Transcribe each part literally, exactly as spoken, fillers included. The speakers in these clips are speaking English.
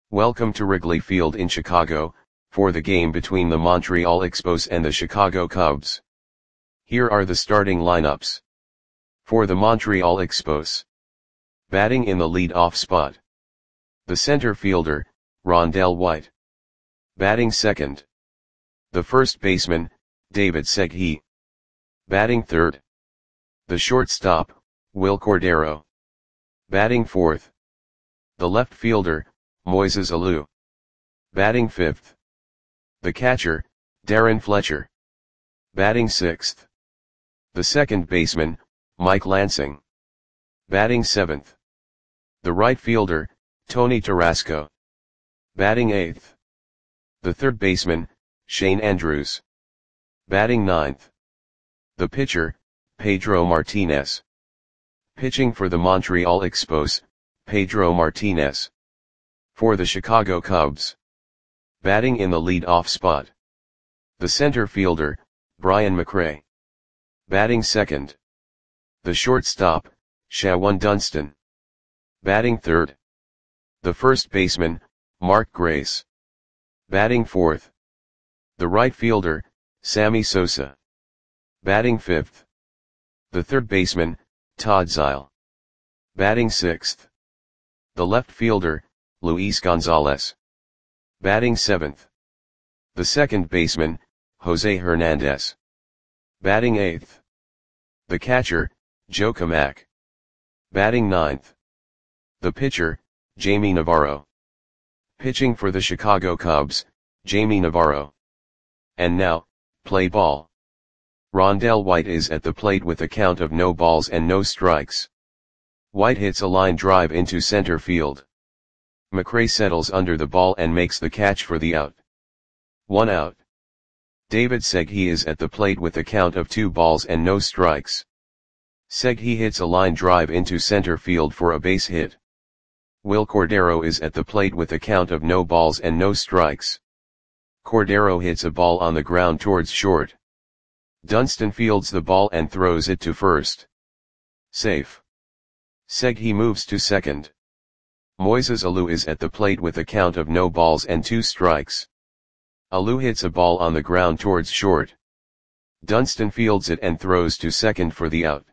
Welcome to Wrigley Field in Chicago, for the game between the Montreal Expos and the Chicago Cubs. Here are the starting lineups. For the Montreal Expos. Batting in the lead-off spot. The center fielder, Rondell White. Batting second. The first baseman, David Segui. Batting third. The shortstop, Wil Cordero. Batting fourth. The left fielder, Moises Alou. Batting fifth. The catcher, Darren Fletcher. Batting sixth. The second baseman, Mike Lansing. Batting seventh. The right fielder, Tony Tarasco. Batting eighth. The third baseman, Shane Andrews. Batting ninth. The pitcher, Pedro Martinez. Pitching for the Montreal Expos, Pedro Martinez. For the Chicago Cubs. Batting in the lead-off spot. The center fielder, Brian McRae. Batting second. The shortstop, Shawon Dunston. Batting third. The first baseman, Mark Grace. Batting fourth. The right fielder, Sammy Sosa. Batting fifth. The third baseman, Todd Zeile. Batting sixth. The left fielder, Luis Gonzalez. Batting seventh. The second baseman, Jose Hernandez. Batting eighth. The catcher, Joe Camac. Batting ninth. The pitcher, Jamie Navarro. Pitching for the Chicago Cubs, Jamie Navarro. And now, play ball. Rondell White is at the plate with a count of no balls and no strikes. White hits a line drive into center field. McRae settles under the ball and makes the catch for the out. One out. David Segui is at the plate with a count of two balls and no strikes. Segui hits a line drive into center field for a base hit. Wil Cordero is at the plate with a count of no balls and no strikes. Cordero hits a ball on the ground towards short. Dunston fields the ball and throws it to first. Safe. Segui moves to second. Moises Alou is at the plate with a count of no balls and two strikes. Alou hits a ball on the ground towards short. Dunston fields it and throws to second for the out.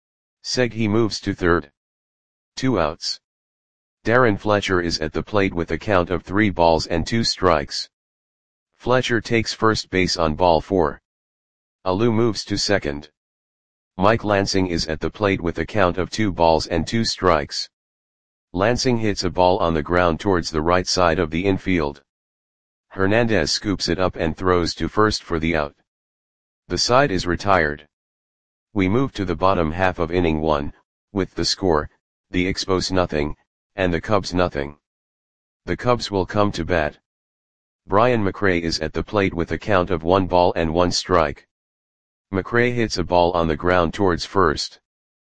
Segui moves to third. Two outs. Darren Fletcher is at the plate with a count of three balls and two strikes. Fletcher takes first base on ball four. Alou moves to second. Mike Lansing is at the plate with a count of two balls and two strikes. Lansing hits a ball on the ground towards the right side of the infield. Hernandez scoops it up and throws to first for the out. The side is retired. We move to the bottom half of inning one, with the score, the Expos nothing, and the Cubs nothing. The Cubs will come to bat. Brian McRae is at the plate with a count of one ball and one strike. McRae hits a ball on the ground towards first.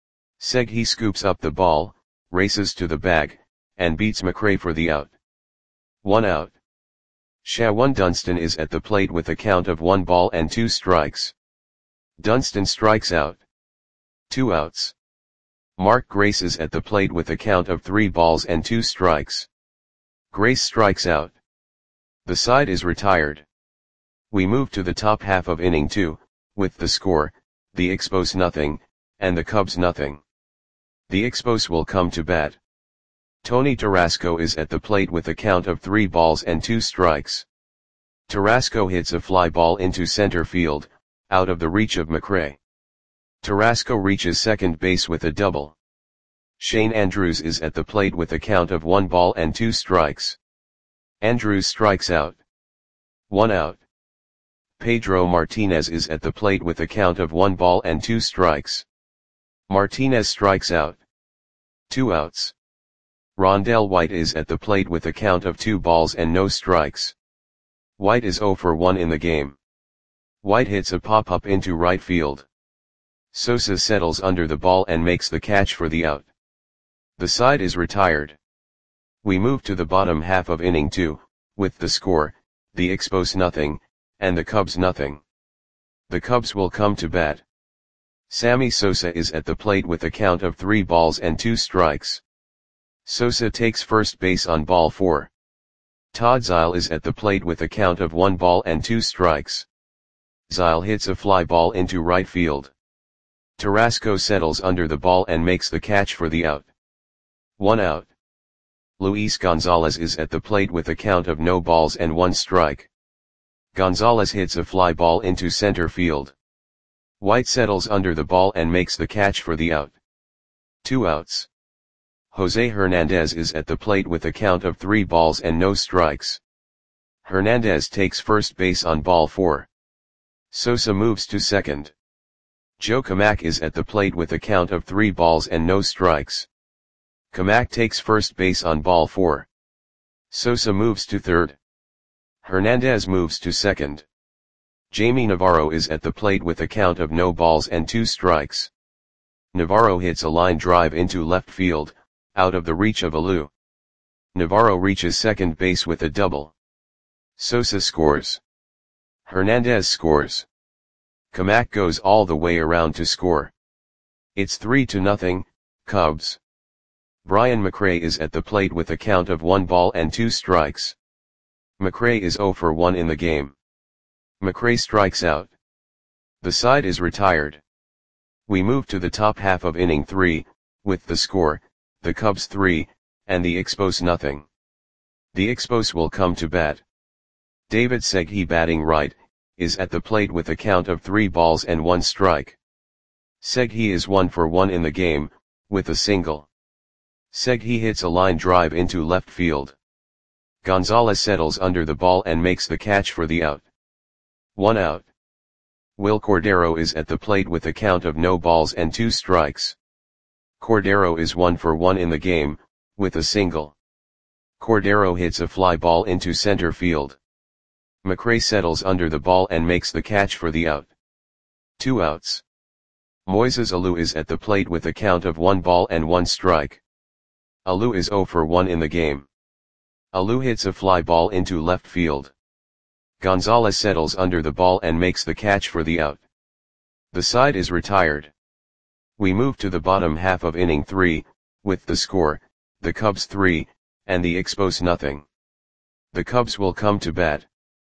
Segui scoops up the ball, races to the bag, and beats McRae for the out. One out. Shawon Dunston is at the plate with a count of one ball and two strikes. Dunston strikes out. Two outs. Mark Grace is at the plate with a count of three balls and two strikes. Grace strikes out. The side is retired. We move to the top half of inning two, with the score, the Expos nothing, and the Cubs nothing. The Expos will come to bat. Tony Tarasco is at the plate with a count of three balls and two strikes. Tarasco hits a fly ball into center field, out of the reach of McRae. Tarasco reaches second base with a double. Shane Andrews is at the plate with a count of one ball and two strikes. Andrews strikes out. One out. Pedro Martinez is at the plate with a count of one ball and two strikes. Martinez strikes out. Two outs. Rondell White is at the plate with a count of two balls and no strikes. White is zero for one in the game. White hits a pop-up into right field. Sosa settles under the ball and makes the catch for the out. The side is retired. We move to the bottom half of inning two, with the score, the Expos nothing, and the Cubs nothing. The Cubs will come to bat. Sammy Sosa is at the plate with a count of three balls and two strikes. Sosa takes first base on ball four. Todd Zeile is at the plate with a count of one ball and two strikes. Zeile hits a fly ball into right field. Tarasco settles under the ball and makes the catch for the out. One out. Luis Gonzalez is at the plate with a count of no balls and one strike. Gonzalez hits a fly ball into center field. White settles under the ball and makes the catch for the out. Two outs. Jose Hernandez is at the plate with a count of three balls and no strikes. Hernandez takes first base on ball four. Sosa moves to second. Joe Camac is at the plate with a count of three balls and no strikes. Camac takes first base on ball four. Sosa moves to third. Hernandez moves to second. Jamie Navarro is at the plate with a count of no balls and two strikes. Navarro hits a line drive into left field, out of the reach of Alou. Navarro reaches second base with a double. Sosa scores. Hernandez scores. Camac goes all the way around to score. It's three to nothing, Cubs. Brian McRae is at the plate with a count of one ball and two strikes. McRae is zero for one in the game. McRae strikes out. The side is retired. We move to the top half of inning three, with the score, the Cubs three, and the Expos nothing. The Expos will come to bat. David Segui, batting right, is at the plate with a count of three balls and one strike. Segui is one for one in the game, with a single. Segui hits a line drive into left field. Gonzalez settles under the ball and makes the catch for the out. One out. Will Cordero is at the plate with a count of no balls and two strikes. Cordero is one for one in the game, with a single. Cordero hits a fly ball into center field. McRae settles under the ball and makes the catch for the out. Two outs. Moises Alou is at the plate with a count of one ball and one strike. Alou is zero for one in the game. Alou hits a fly ball into left field. Gonzalez settles under the ball and makes the catch for the out. The side is retired. We move to the bottom half of inning three, with the score, the Cubs three, and the Expos nothing. The Cubs will come to bat.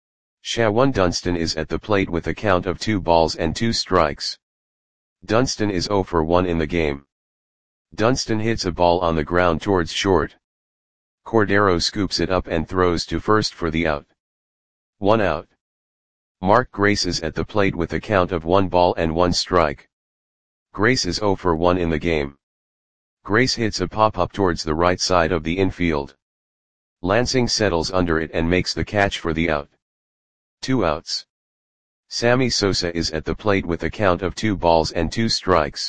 Shawan Dunston is at the plate with a count of two balls and two strikes. Dunston is zero for one in the game. Dunston hits a ball on the ground towards short. Cordero scoops it up and throws to first for the out. One out. Mark Grace is at the plate with a count of one ball and one strike. Grace is zero for one in the game. Grace hits a pop-up towards the right side of the infield. Lansing settles under it and makes the catch for the out. Two outs. Sammy Sosa is at the plate with a count of two balls and two strikes.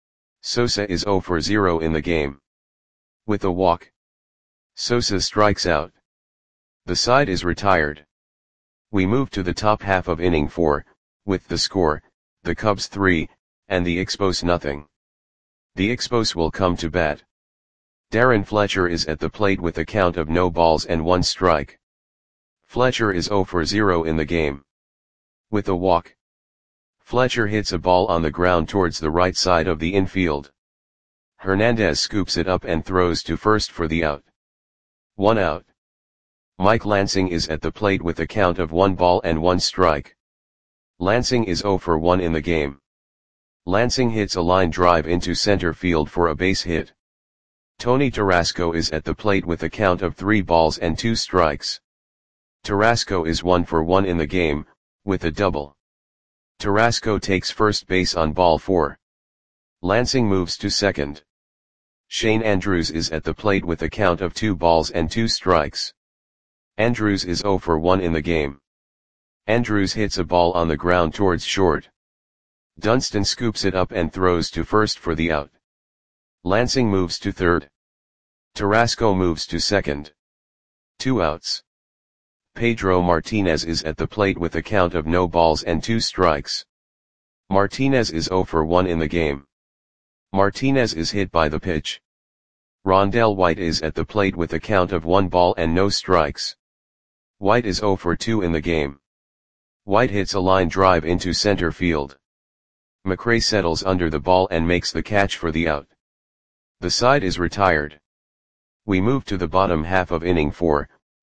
Sosa is zero for zero in the game. With a walk, Sosa strikes out. The side is retired. We move to the top half of inning four, with the score, the Cubs three, and the Expos nothing. The Expos will come to bat. Darren Fletcher is at the plate with a count of no balls and one strike. Fletcher is zero for zero in the game. With a walk, Fletcher hits a ball on the ground towards the right side of the infield. Hernandez scoops it up and throws to first for the out. One out. Mike Lansing is at the plate with a count of one ball and one strike. Lansing is zero for one in the game. Lansing hits a line drive into center field for a base hit. Tony Tarasco is at the plate with a count of three balls and two strikes. Tarasco is one for one in the game, with a double. Tarasco takes first base on ball four. Lansing moves to second. Shane Andrews is at the plate with a count of two balls and two strikes. Andrews is zero for one in the game. Andrews hits a ball on the ground towards short. Dunston scoops it up and throws to first for the out. Lansing moves to third. Tarasco moves to second. Two outs. Pedro Martinez is at the plate with a count of no balls and two strikes. Martinez is zero for one in the game. Martinez is hit by the pitch. Rondell White is at the plate with a count of one ball and no strikes. White is zero for two in the game. White hits a line drive into center field. McRae settles under the ball and makes the catch for the out. The side is retired. We move to the bottom half of inning four,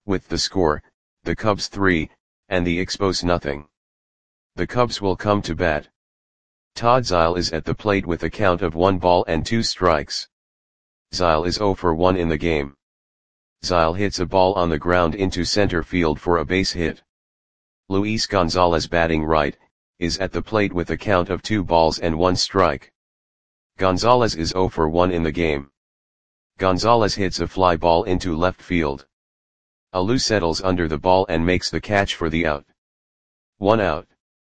with the score, the Cubs three, and the Expos nothing. The Cubs will come to bat. Todd Zeile is at the plate with a count of one ball and two strikes. Zeile is zero for one in the game. Zeile hits a ball on the ground into center field for a base hit. Luis Gonzalez, batting right, is at the plate with a count of two balls and one strike. Gonzalez is zero for one in the game. Gonzalez hits a fly ball into left field. Alou settles under the ball and makes the catch for the out. One out.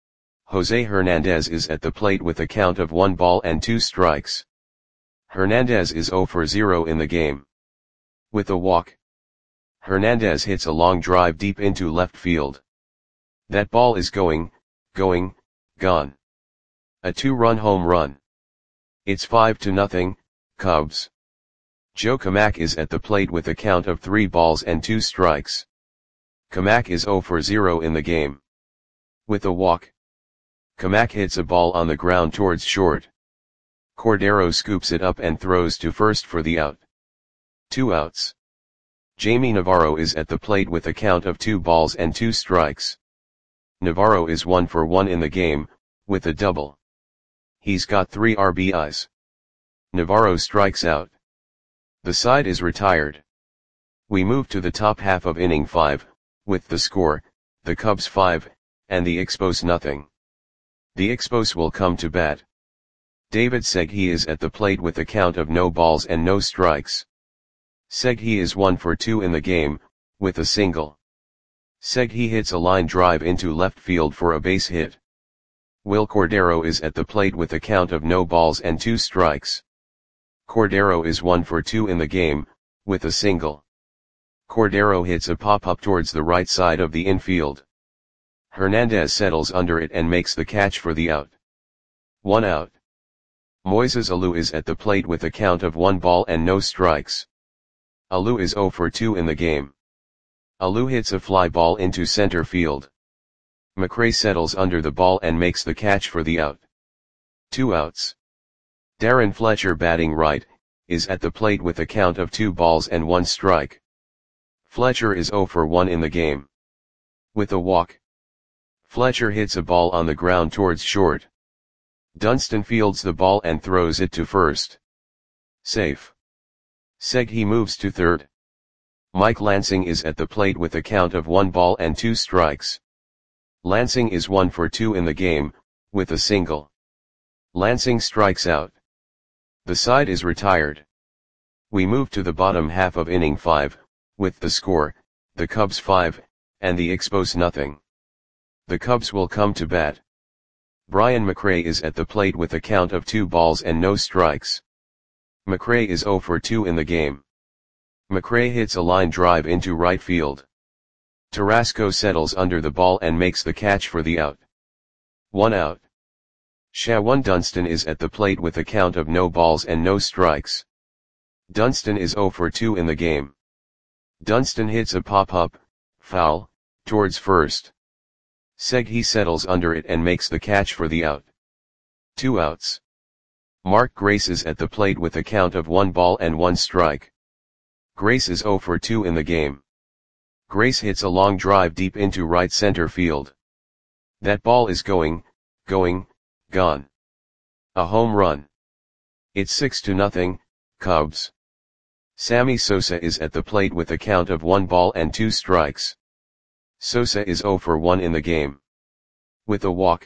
Jose Hernandez is at the plate with a count of one ball and two strikes. Hernandez is zero for zero in the game. With a walk, Hernandez hits a long drive deep into left field. That ball is going, going, gone. A two-run home run. It's five to nothing, Cubs. Joe Camac is at the plate with a count of three balls and two strikes. Camac is zero for zero in the game. With a walk, Camac hits a ball on the ground towards short. Cordero scoops it up and throws to first for the out. Two outs. Jamie Navarro is at the plate with a count of two balls and two strikes. Navarro is one for one in the game, with a double. He's got three R B Is. Navarro strikes out. The side is retired. We move to the top half of inning five, with the score, the Cubs five, and the Expos nothing. The Expos will come to bat. David Segui is at the plate with a count of no balls and no strikes. Segui is one for two in the game, with a single. Segui hits a line drive into left field for a base hit. Will Cordero is at the plate with a count of no balls and two strikes. Cordero is one for two in the game, with a single. Cordero hits a pop-up towards the right side of the infield. Hernandez settles under it and makes the catch for the out. One out. Moises Alou is at the plate with a count of one ball and no strikes. Alou is zero for two in the game. Alou hits a fly ball into center field. McRae settles under the ball and makes the catch for the out. Two outs. Darren Fletcher, batting right, is at the plate with a count of two balls and one strike. Fletcher is zero for one in the game. With a walk, Fletcher hits a ball on the ground towards short. Dunston fields the ball and throws it to first. Safe. Segui moves to third. Mike Lansing is at the plate with a count of one ball and two strikes. Lansing is one for two in the game, with a single. Lansing strikes out. The side is retired. We move to the bottom half of inning five, with the score, the Cubs five, and the Expos nothing. The Cubs will come to bat. Brian McRae is at the plate with a count of two balls and no strikes. McRae is zero for two in the game. McRae hits a line drive into right field. Tarasco settles under the ball and makes the catch for the out. One out. Shawan Dunston is at the plate with a count of no balls and no strikes. Dunston is zero for two in the game. Dunston hits a pop-up, foul, towards first. Segui settles under it and makes the catch for the out. Two outs. Mark Grace is at the plate with a count of one ball and one strike. Grace is zero for two in the game. Grace hits a long drive deep into right center field. That ball is going, going, gone. A home run. It's six to nothing, Cubs. Sammy Sosa is at the plate with a count of one ball and two strikes. Sosa is zero for one in the game. With a walk,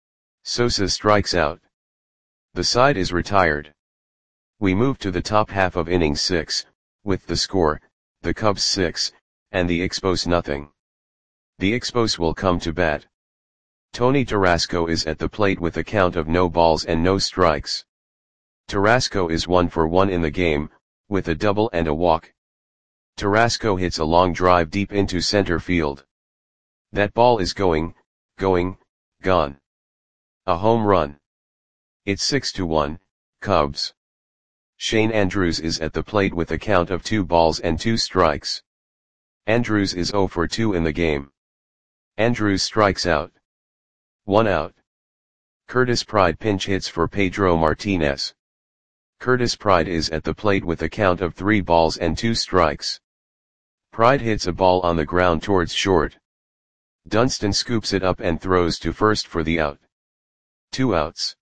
Sosa strikes out. The side is retired. We move to the top half of inning six, with the score, the Cubs six, and the Expos nothing. The Expos will come to bat. Tony Tarasco is at the plate with a count of no balls and no strikes. Tarasco is one for one in the game, with a double and a walk. Tarasco hits a long drive deep into center field. That ball is going, going, gone. A home run. It's six to one, Cubs. Shane Andrews is at the plate with a count of two balls and two strikes. Andrews is zero for two in the game. Andrews strikes out. One out. Curtis Pride pinch hits for Pedro Martinez. Curtis Pride is at the plate with a count of three balls and two strikes. Pride hits a ball on the ground towards short. Dunstan scoops it up and throws to first for the out. Two outs.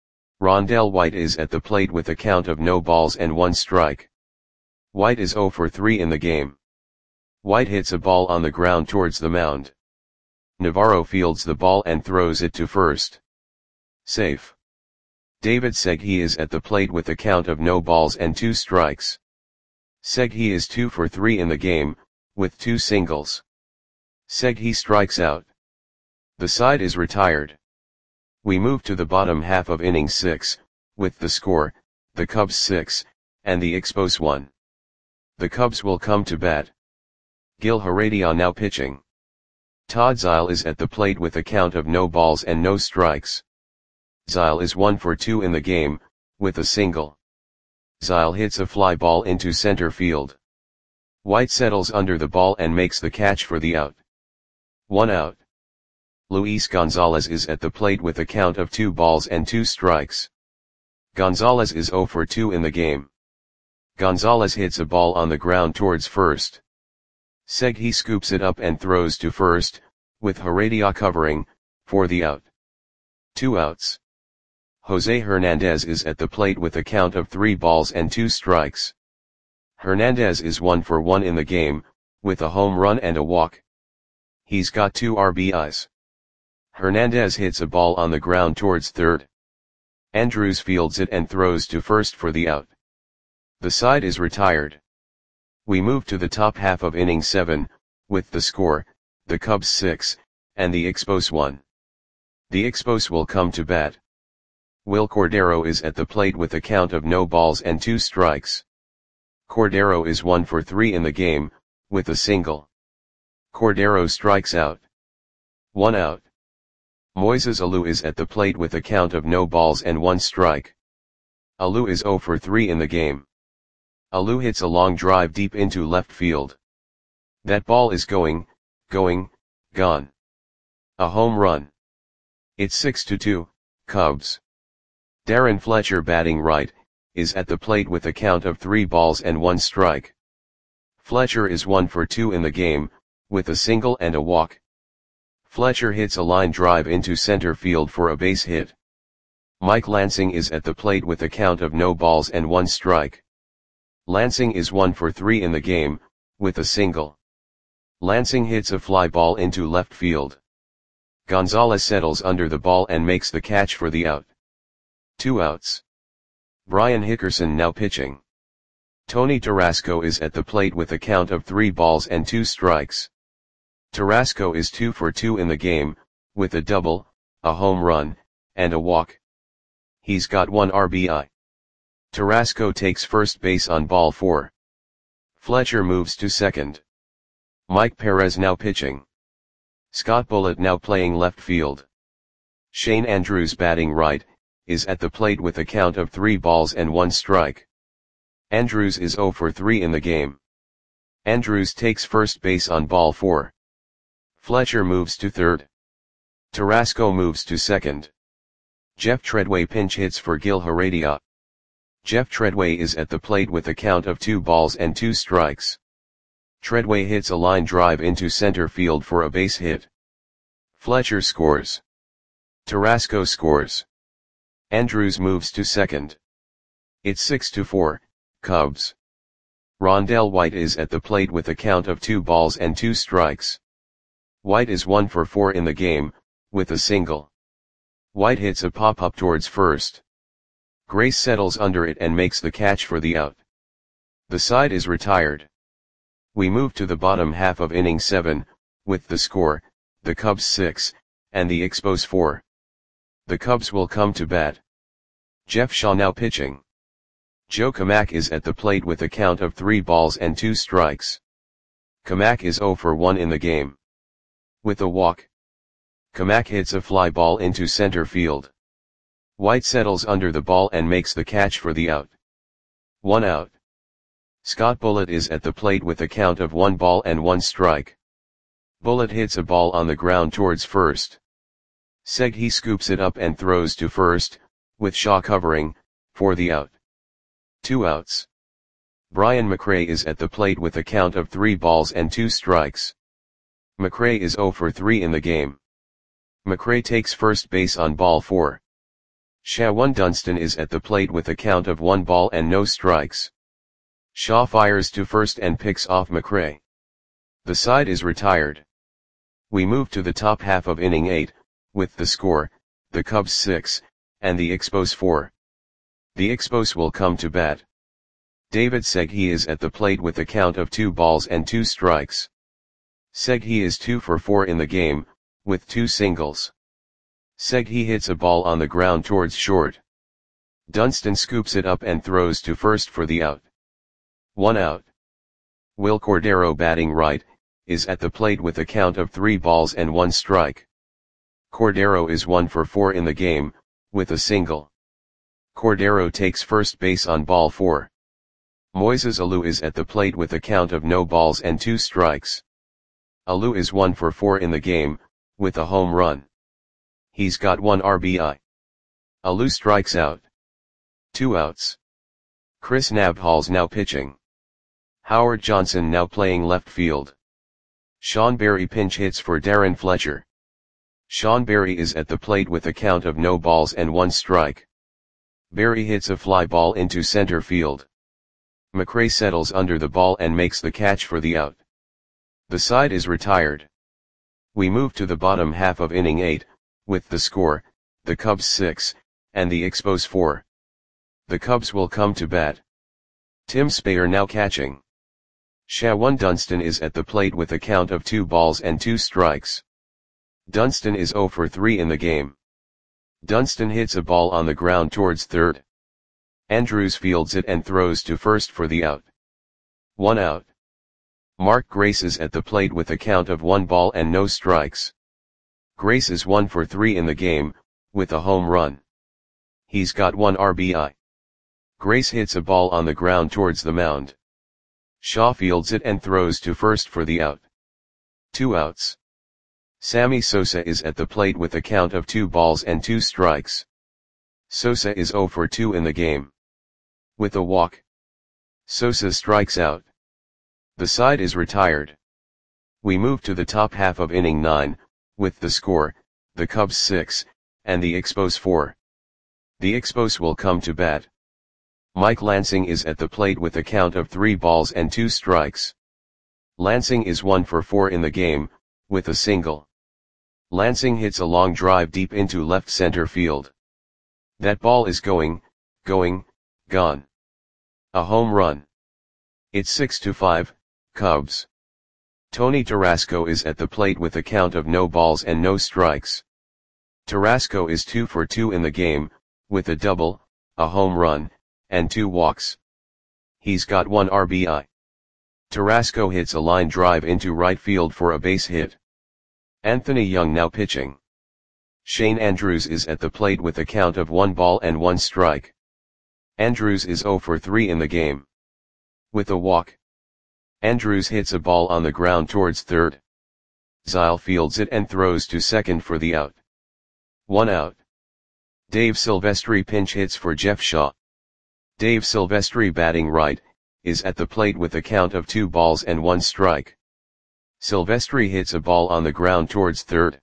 Rondell White is at the plate with a count of no balls and one strike. White is oh for three in the game. White hits a ball on the ground towards the mound. Navarro fields the ball and throws it to first. Safe. David Segui is at the plate with a count of no balls and two strikes. Segui is two for three in the game, with two singles. Segui strikes out. The side is retired. We move to the bottom half of inning six, with the score, the Cubs six, and the Expos one. The Cubs will come to bat. Gil Heredia now pitching. Todd Zeile is at the plate with a count of no balls and no strikes. Zeile is one for two in the game, with a single. Zeile hits a fly ball into center field. White settles under the ball and makes the catch for the out. One out. Luis Gonzalez is at the plate with a count of two balls and two strikes. Gonzalez is oh for two in the game. Gonzalez hits a ball on the ground towards first. Segui scoops it up and throws to first, with Heredia covering, for the out. Two outs. Jose Hernandez is at the plate with a count of three balls and two strikes. Hernandez is one for one in the game, with a home run and a walk. He's got two R B Is. Hernandez hits a ball on the ground towards third. Andrews fields it and throws to first for the out. The side is retired. We move to the top half of inning seven, with the score, the Cubs six, and the Expos one. The Expos will come to bat. Will Cordero is at the plate with a count of no balls and two strikes. Cordero is one for three in the game, with a single. Cordero strikes out. One out. Moises Alou is at the plate with a count of no balls and one strike. Alou is oh for three in the game. Alou hits a long drive deep into left field. That ball is going, going, gone. A home run. It's six to two, Cubs. Darren Fletcher, batting right, is at the plate with a count of three balls and one strike. Fletcher is one for two in the game, with a single and a walk. Fletcher hits a line drive into center field for a base hit. Mike Lansing is at the plate with a count of no balls and one strike. Lansing is one for three in the game, with a single. Lansing hits a fly ball into left field. Gonzalez settles under the ball and makes the catch for the out. Two outs. Brian Hickerson now pitching. Tony Tarasco is at the plate with a count of three balls and two strikes. Tarasco is two for two in the game, with a double, a home run, and a walk. He's got one R B I. Tarasco takes first base on ball four. Fletcher moves to second. Mike Perez now pitching. Scott Bullitt now playing left field. Shane Andrews, batting right, is at the plate with a count of three balls and one strike. Andrews is oh for three in the game. Andrews takes first base on ball four. Fletcher moves to third. Tarasco moves to second. Jeff Treadway pinch hits for Gil Heredia. Jeff Treadway is at the plate with a count of two balls and two strikes. Treadway hits a line drive into center field for a base hit. Fletcher scores. Tarasco scores. Andrews moves to second. It's six to four, Cubs. Rondell White is at the plate with a count of two balls and two strikes. White is one for four in the game, with a single. White hits a pop-up towards first. Grace settles under it and makes the catch for the out. The side is retired. We move to the bottom half of inning seven, with the score, the Cubs six, and the Expos four. The Cubs will come to bat. Jeff Shaw now pitching. Joe Kamak is at the plate with a count of three balls and two strikes. Kamak is oh for one in the game. With a walk. Kamak hits a fly ball into center field. White settles under the ball and makes the catch for the out. One out. Scott Bullitt is at the plate with a count of one ball and one strike. Bullitt hits a ball on the ground towards first. Segui scoops it up and throws to first, with Shaw covering, for the out. Two outs. Brian McRae is at the plate with a count of three balls and two strikes. McRae is zero for three in the game. McRae takes first base on ball four. Shawan Dunston is at the plate with a count of one ball and no strikes. Shaw fires to first and picks off McRae. The side is retired. We move to the top half of inning eight, with the score, the Cubs six, and the Expos four. The Expos will come to bat. David Segui is at the plate with a count of two balls and two strikes. Segui is two for four in the game, with two singles. Segui hits a ball on the ground towards short. Dunston scoops it up and throws to first for the out. One out. Will Cordero, batting right, is at the plate with a count of three balls and one strike. Cordero is one for four in the game, with a single. Cordero takes first base on ball four. Moises Alou is at the plate with a count of no balls and two strikes. Alou is one for four in the game, with a home run. He's got one R B I. Alou strikes out. Two outs. Chris Nabhal's now pitching. Howard Johnson now playing left field. Sean Berry pinch hits for Darren Fletcher. Sean Berry is at the plate with a count of no balls and one strike. Berry hits a fly ball into center field. McRae settles under the ball and makes the catch for the out. The side is retired. We move to the bottom half of inning eight, with the score, the Cubs six, and the Expos four. The Cubs will come to bat. Tim Spayer now catching. Shawan Dunston is at the plate with a count of two balls and two strikes. Dunston is zero for three in the game. Dunston hits a ball on the ground towards third. Andrews fields it and throws to first for the out. One out. Mark Grace is at the plate with a count of one ball and no strikes. Grace is one for three in the game, with a home run. He's got one R B I. Grace hits a ball on the ground towards the mound. Shaw fields it and throws to first for the out. Two outs. Sammy Sosa is at the plate with a count of two balls and two strikes. Sosa is zero for two in the game. With a walk. Sosa strikes out. The side is retired. We move to the top half of inning nine, with the score, the Cubs six, and the Expos four. The Expos will come to bat. Mike Lansing is at the plate with a count of three balls and two strikes. Lansing is one for four in the game, with a single. Lansing hits a long drive deep into left center field. That ball is going, going, gone. A home run. It's six to five, Cubs. Tony Tarasco is at the plate with a count of no balls and no strikes. Tarasco is two for two in the game, with a double, a home run, and two walks. He's got one R B I. Tarasco hits a line drive into right field for a base hit. Anthony Young now pitching. Shane Andrews is at the plate with a count of one ball and one strike. Andrews is zero for three in the game. With a walk. Andrews hits a ball on the ground towards third. Zyle fields it and throws to second for the out. One out. Dave Silvestri pinch hits for Jeff Shaw. Dave Silvestri, batting right, is at the plate with a count of two balls and one strike. Silvestri hits a ball on the ground towards third.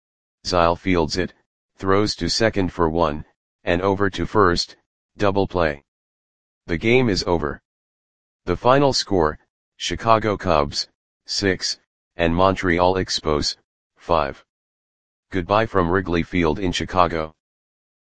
Zyle fields it, throws to second for one, and over to first, double play. The game is over. The final score, Chicago Cubs, six, and Montreal Expos, five. Goodbye from Wrigley Field in Chicago.